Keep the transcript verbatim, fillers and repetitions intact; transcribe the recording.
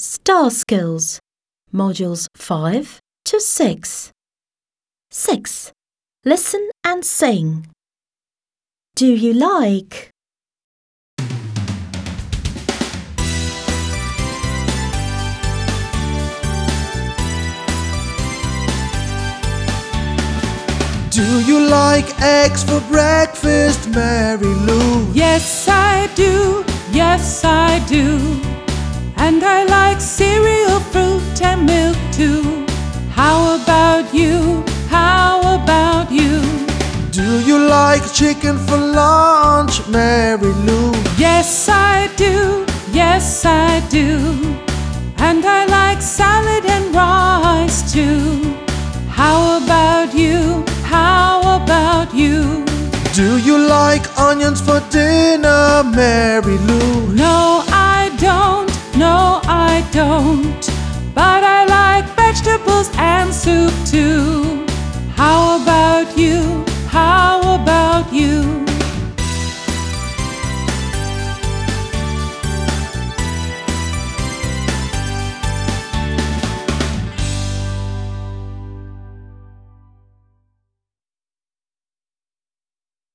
Star Skills, Modules five to six. six. Listen and sing. Do you like? Do you like eggs for breakfast, Mary Lou? Yes, I do. Yes, I do. And I like cereal, fruit and milk too. How about you? How about you? Do you like chicken for lunch, Mary Lou? Yes, I do. Yes, I do. And I like salad and rice too. How about you? How about you? Do you like onions for dinner, Mary Lou? No, I don't. No, I don't. But I like vegetables and soup too.